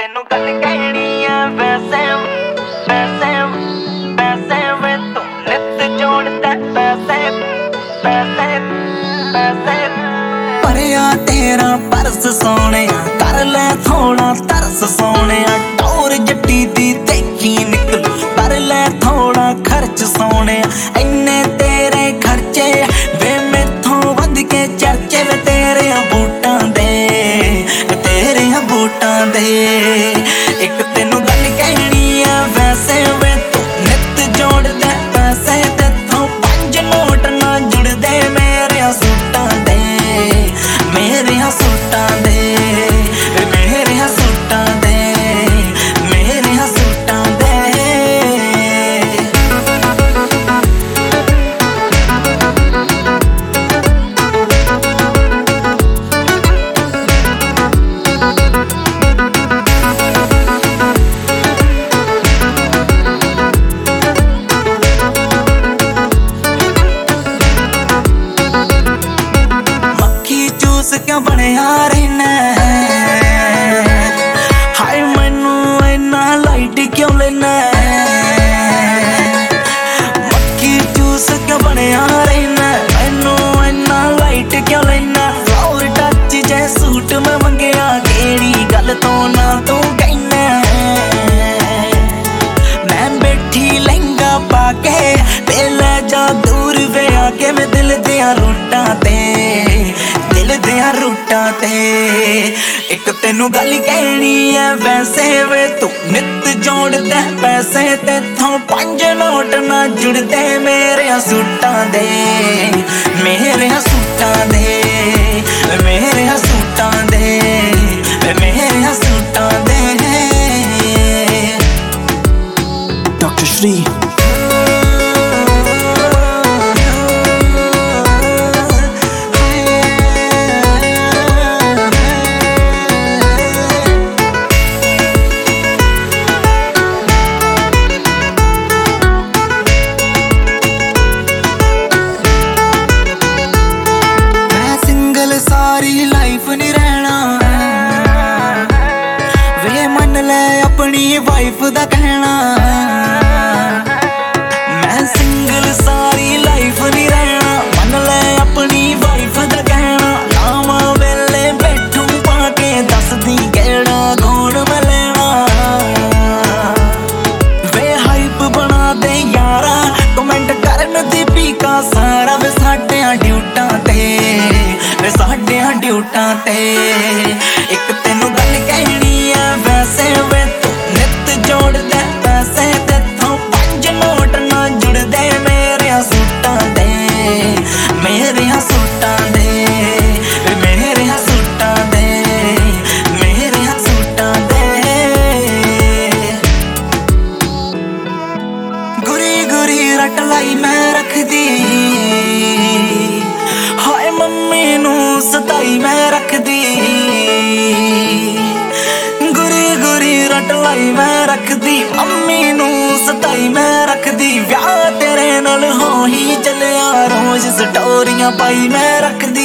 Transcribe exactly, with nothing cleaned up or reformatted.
ਤੈਨੂੰ ਗੱਲ ਕਹਿਣੀ ਆ ਵੈਸੇ ਵੈਸੇ ਵੈਸੇ ਵੇ ਤੂੰ ਨਿੱਤ ਜੋੜਦਾ ਪੈਸੇ ਪੈਸੇ ਪੈਸੇ ਪਰਿਆ ਤੇਰਾ ਪਰਸ ਸੋਹਣਿਆ ਕਰ ਲੈ ਥੋੜਾ ਤਰਸ ਸੋਹਣਿਆ ਟੌਰ ਜੱਟੀ ਦੀ ਦੇਖੀ ਨਿਕਲ ਕਰ ਲੈ ਥੋੜਾ ਖਰਚ ਸੋਹਣਿਆ ਇੰਨੇ ਤੇਰੇ ਖਰਚੇ ਵੇ ਮੈਥੋਂ ਵੱਧ ਕੇ ਚਰਚੇ ਵੇ ਤੇਰੇ ਬੂਟਾਂ ਦੇ ਤੇਰੇ ਬੂਟਾਂ ਦੇ ਇੱਕ ਤੈਨੂੰ ਗੱਲ ਕਹਿਣੀ ਆ ਵੈਸੇ ਵੇ ਤੂੰ ਨਿੱਤ ਜੋੜਦਾ ਪੈਸੇ ਤੇਥੋਂ ਪੰਜ ਨੋਟ ਨਾ ਜੁੜਦੇ ਮੇਰੇ ਸੂਟਾਂ ਦੇ ਮੇਰੇ ਸੂਟਾਂ ਦੇ ਮੇਰੇ ਸੂਟਾਂ ਦੇ ਮੇਰੇ ਸੂਟਾਂ ਦੇ क्यों बनया रहना हाय मैनू इन्ना लाइट क्यों लेना मक्खी जूस क्यों बनया रहना मैनू इन्ना लाइट क्यों लेना फ्लावर टच जै सूट मैं मंगया केड़ी गल तो ना तू कहना मैं बैठी लहंगा पाके पहले जा दूर वे आके मैं दिल दिया रूटां ते रूटां ते एक तेनू गल कहनी है वैसे वे तू नित जोड़दा पैसे तेथों पंज नोट ना जुड़दे मेरे सूटां दे मेरे सूटां दे मेरे सूटां दे मेरे सूटां दे डॉक्टर श्री सारी लाइफ नहीं रहना वे मन ले अपनी वाइफ दा कहना मैं सिंगल सारी लाइफ नहीं रहना मन ले अपनी वाइफ दा कहना लावा वेले बैठू पाके दस दी केड़ा गौण मैं लेना वे हाइप बना दे यारा कमेंट करन दी पीका सारा वे साडियां ड्यूटां ते साडियां ड्यूटां ते एक तेनू गल कहनी आ वैसे वे तू नित जोड़दा पैसे तेथों पंज नोट ना जुड़दे मेरे सूटां दे मेरे सूटां दे मेरे सूटां दे मेरे सूटां दे गुरी गुरी रट लाई मैं रखदी हाय मम्मी नू सताई मैं रखदी गुरी गुरी रट लाई मैं रखदी मम्मी नू सताई मैं रखदी व्याह तेरे नाल हो ही चलिया रोज स्टोरियां पाई मैं रखदी